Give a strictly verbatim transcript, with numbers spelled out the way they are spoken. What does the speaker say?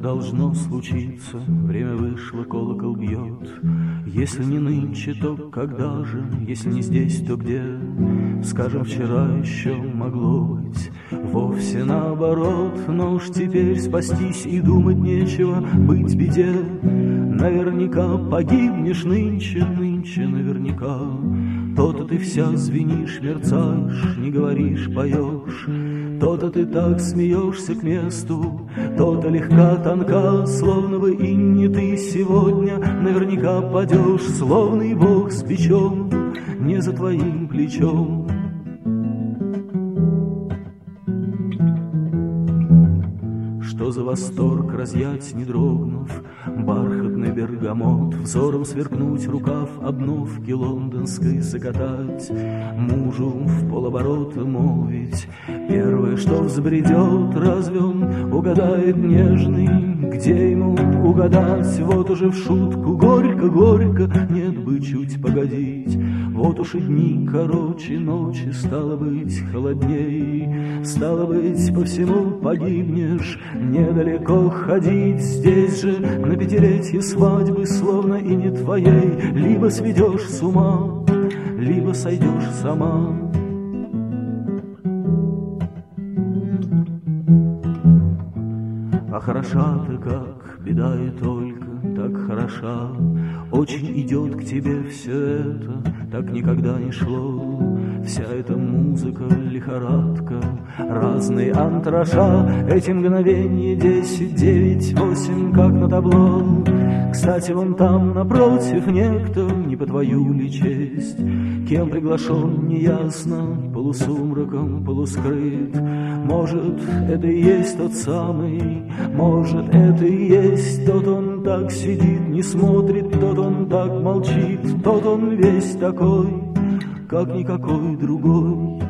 должно случиться, время вышло, колокол бьет. Если не нынче, то когда же? Если не здесь, то где? Скажем, вчера еще могло быть вовсе наоборот. Но уж теперь спастись и думать нечего, быть в беде. Наверняка погибнешь нынче, нынче наверняка. То-то ты вся звенишь, мерцаешь, не говоришь, поешь. То-то ты так смеешься к месту, то-то легка, тонка, словно бы и не ты сегодня наверняка падешь, словно и Бог с бичом не за твоим плечом. Что за восторг разъять, не дрогнув, бархатный бергамот, взором сверкнуть рукав обновки лондонской закатать, мужу в полоборота молвить первое, что взбредет, разве он угадает нежный, где ему угадать? Вот уже в шутку горько-горько, нет бы чуть погодить. Вот уж и дни короче, ночи, стало быть, холодней. Стало быть, по всему погибнешь, недалеко ходить. Здесь же на пятилетие свадьбы, словно и не твоей, либо сведешь с ума, либо сойдешь сама. А хороша ты как, беда и только, так хороша. Очень идет к тебе все это, так никогда не шло. Вся эта музыка, лихорадка, разные антраша, эти мгновения десять, девять, восемь, как на табло. Кстати, вон там напротив некто, не по твою ли честь, кем приглашен, неясно, полусумраком, полускрыт. Может, это и есть тот самый, может, это и есть тот. Он так сидит, не смотрит, тот он так молчит, тот он весь такой, как никакой другой.